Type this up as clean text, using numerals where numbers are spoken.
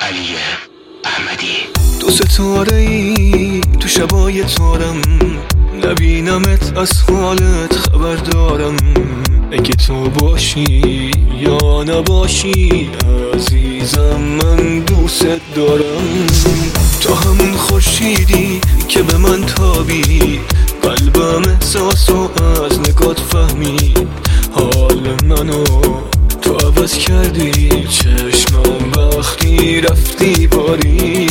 علی احمدی. تو ستاره ای تو شبای تارم، نبینمت از حالت خبر دارم. اگه تو باشی یا نباشی عزیزم، من دوست دارم. تو همون خورشیدی که به من تابی، قلبم احساسو از نگات فهمید. حال منو تو عوض کردی، چشمم وقتی رفتی باری.